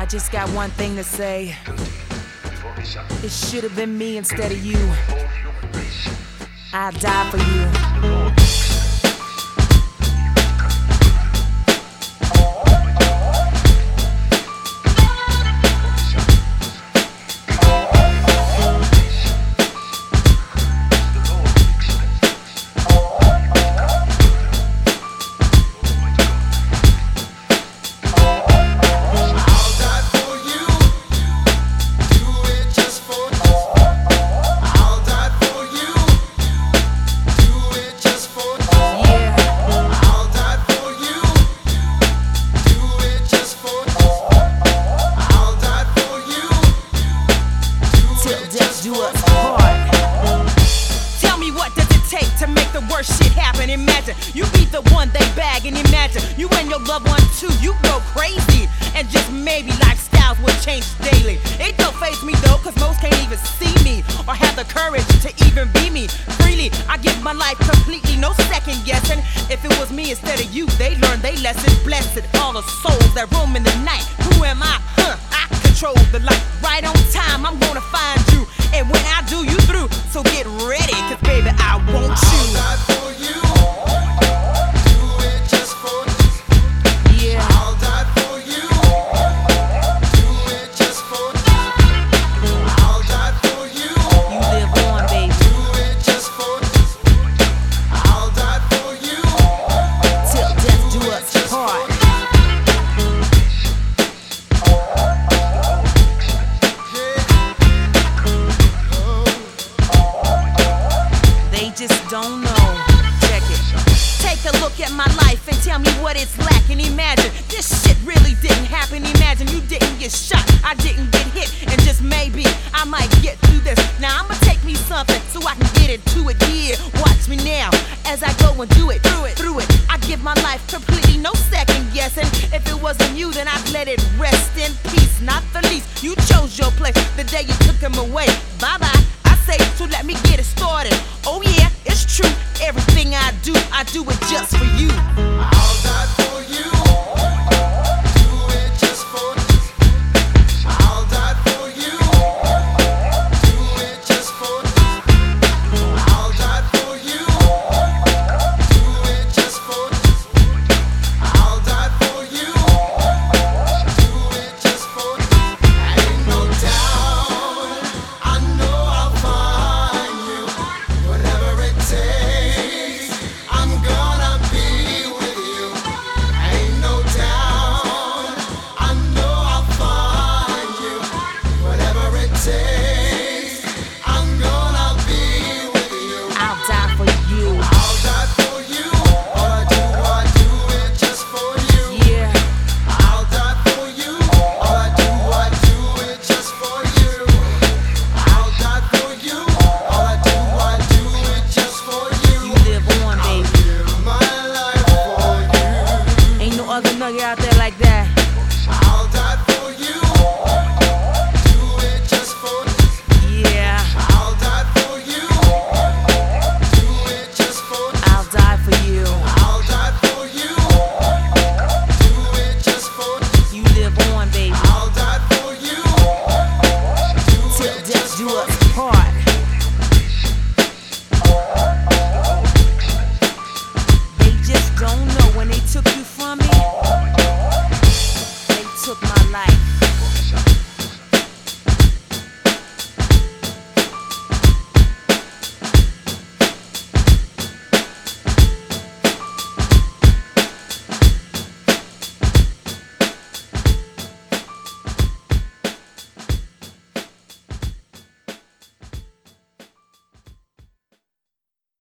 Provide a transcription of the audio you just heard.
I just got one thing to say. It should have been me instead of you. I'll die for you. Tell me, what does it take to make the worst shit happen? Imagine you be the one they bag, and imagine you and your loved one too. You go crazy, and just maybe lifestyles will change daily. It don't faze me though, cause most can't even see me or have the courage to even be me freely. I give my life completely, no second guessing. If it was me instead of you, they learn they lesson. Blessed all the souls that roam in the night. Who am I? I control the light. Right on time, I'm gonna find you. And when I do, you through. So get ready, cause baby, I want you. I'll die for you. Do it just for you. Yeah. I'll die for you. Do it just for you. I'll die for you. You live on, baby. Do it just for you. I'll die for you. Till death do us part. They just don't know. Check it. Take a look at my life and tell me what it's lacking. Imagine this shit really didn't happen. Imagine you didn't get shot, I didn't get hit, and just maybe I might get through this. Now I'ma take me something so I can get into it. Yeah, watch me now as I go and do it. Through it. I give my life completely, no second guessing. If it wasn't you, then I'd let it rest in peace. Not the least, you chose your place the day you took him away. Bye bye. So let me get it started. Oh yeah, it's true. Everything I do it just for you. I'll die for you. Do it just for you. I'll die for you. Do it just for you. I'll die for you. Do it just for you. I'll die for you. Do it just for you. Ain't no doubt. I know I'll find you. Whatever it takes, I'm gonna be with you. Ain't no doubt. I know I'll find you. Whatever it takes, I'm gonna be with you. I'll die for you. I'll die for you. All I do it just for you. Yeah. I'll die for you. All I do it just for you. I'll die for you. All I do it just for you. You live on, baby. Live my life for you. Ain't no other nugget out there